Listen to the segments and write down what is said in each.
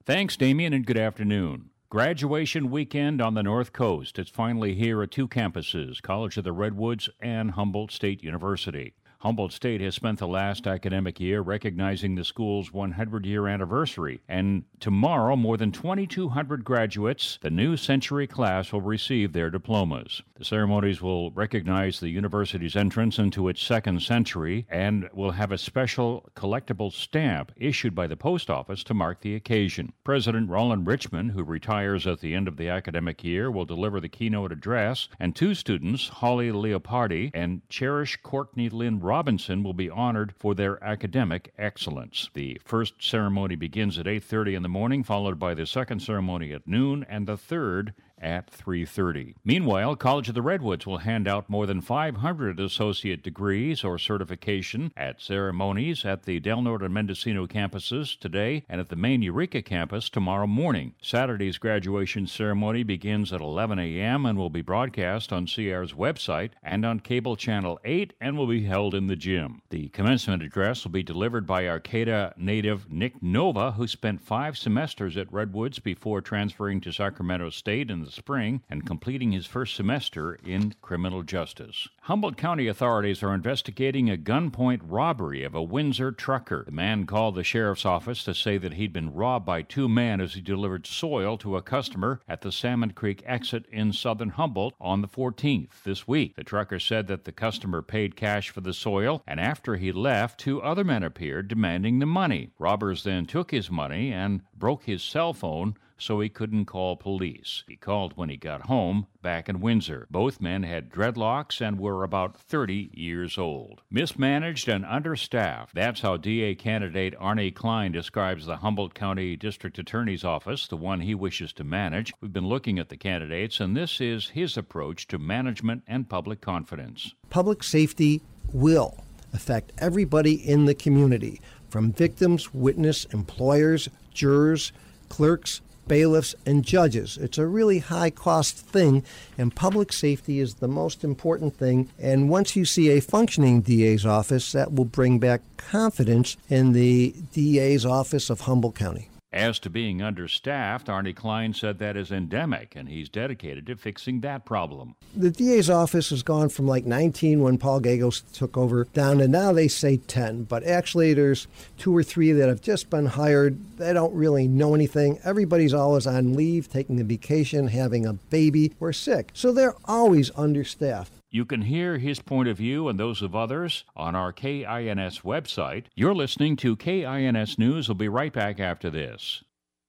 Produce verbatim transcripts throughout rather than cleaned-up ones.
Thanks, Damien, and good afternoon. Graduation weekend on the North Coast. It's finally here at two campuses, College of the Redwoods and Humboldt State University. Humboldt State has spent the last academic year recognizing the school's one hundred year anniversary, and tomorrow more than twenty-two hundred graduates, the new century class, will receive their diplomas. The ceremonies will recognize the university's entrance into its second century and will have a special collectible stamp issued by the post office to mark the occasion. President Roland Richmond, who retires at the end of the academic year, will deliver the keynote address, and two students, Holly Leopardi and Cherish Courtney Lynn Robinson, will be honored for their academic excellence. The first ceremony begins at eight thirty in the morning, followed by the second ceremony at noon, and the third at three thirty. Meanwhile, College of the Redwoods will hand out more than five hundred associate degrees or certification at ceremonies at the Del Norte and Mendocino campuses today and at the main Eureka campus tomorrow morning. Saturday's graduation ceremony begins at eleven a.m. and will be broadcast on C R's website and on Cable Channel eight and will be held in the gym. The commencement address will be delivered by Arcata native Nick Nova, who spent five semesters at Redwoods before transferring to Sacramento State in the spring and completing his first semester in criminal justice. Humboldt County authorities are investigating a gunpoint robbery of a Windsor trucker. The man called the sheriff's office to say that he'd been robbed by two men as he delivered soil to a customer at the Salmon Creek exit in southern Humboldt on the fourteenth this week. The trucker said that the customer paid cash for the soil, and after he left, two other men appeared demanding the money. Robbers then took his money and broke his cell phone so he couldn't call police. He called when he got home back in Windsor. Both men had dreadlocks and were about thirty years old. Mismanaged and understaffed. That's how D A candidate Arnie Klein describes the Humboldt County District Attorney's Office, the one he wishes to manage. We've been looking at the candidates, and this is his approach to management and public confidence. Public safety will affect everybody in the community, from victims, witness, employers, jurors, clerks, bailiffs, and judges. It's a really high-cost thing, and public safety is the most important thing. And once you see a functioning D A's office, that will bring back confidence in the D A's office of Humboldt County. As to being understaffed, Arnie Klein said that is endemic, and he's dedicated to fixing that problem. The D A's office has gone from like nineteen when Paul Gagos took over down to now they say ten. But actually there's two or three that have just been hired. They don't really know anything. Everybody's always on leave, taking a vacation, having a baby, or sick. So they're always understaffed. You can hear his point of view and those of others on our K I N S website. You're listening to K I N S News. We'll be right back after this.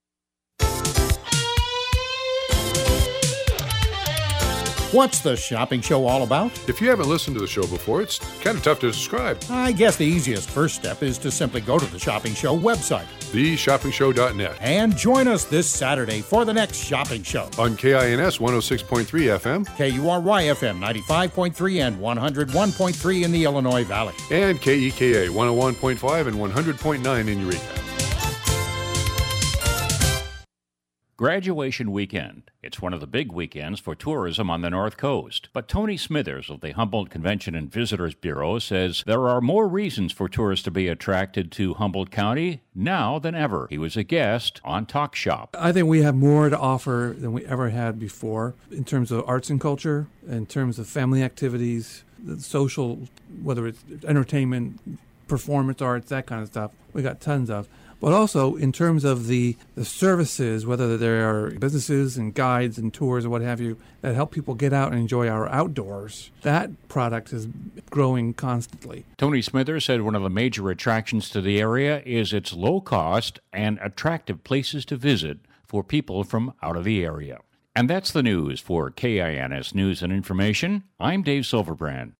What's the shopping show all about? If you haven't listened to the show before, it's kind of tough to describe. I guess the easiest first step is to simply go to the Shopping Show website, the shopping show dot net, and join us this Saturday for the next shopping show. On K I N S one oh six point three F M, K U R Y F M ninety-five point three and one oh one point three in the Illinois Valley, and K E K A one oh one point five and one hundred point nine in Eureka. Graduation weekend. It's one of the big weekends for tourism on the North Coast. But Tony Smithers of the Humboldt Convention and Visitors Bureau says there are more reasons for tourists to be attracted to Humboldt County now than ever. He was a guest on Talk Shop. I think we have more to offer than we ever had before in terms of arts and culture, in terms of family activities, the social, whether it's entertainment, performance arts, that kind of stuff. We got tons of. But also in terms of the, the services, whether there are businesses and guides and tours or what have you, that help people get out and enjoy our outdoors, that product is growing constantly. Tony Smithers said one of the major attractions to the area is its low cost and attractive places to visit for people from out of the area. And that's the news for K I N S News and Information. I'm Dave Silverbrand.